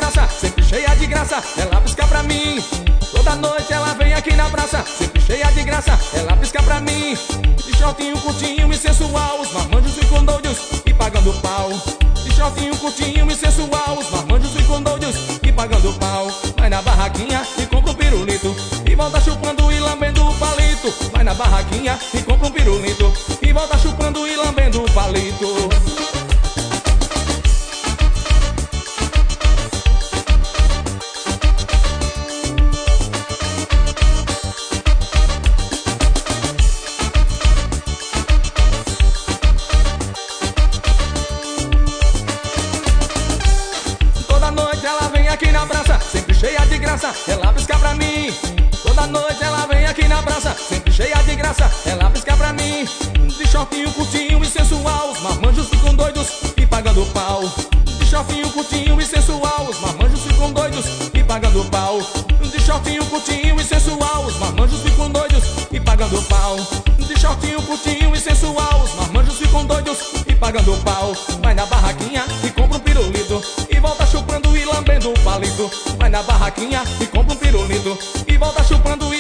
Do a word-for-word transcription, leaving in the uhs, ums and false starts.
praça, sempre cheia de graça, ela pisca pra mim. Toda noite ela vem aqui na praça, sempre cheia de graça, ela pisca pra mim. De shortinho curtinho e sensual, os marmanjos ficam doidos e pagando pau. De shortinho curtinho e sensual, os marmanjos ficam doidos e pagando pau. Vai na barraquinha e compra um pirulito e volta chupando e lambendo o palito. Vai na barraquinha e compra um pirulito e volta chupando e lambendo o palito. Aqui na praça, sempre cheia de graça, ela pisca pra mim. Toda noite ela vem aqui na praça, sempre cheia de graça, ela pisca pra mim. De shortinho curtinho e sensual, os marmanjos ficam doidos e pagando pau. De shortinho curtinho e sensual, os marmanjos ficam doidos e pagando pau. De shortinho curtinho e sensual, os marmanjos ficam doidos e pagando pau. De shortinho curtinho e sensual, os marmanjos ficam doidos e pagando pau. Vai na barraquinha e compra um pirulito e volta chupando e lambendo o palito. Vai na barraquinha e compra um pirulito e volta chupando e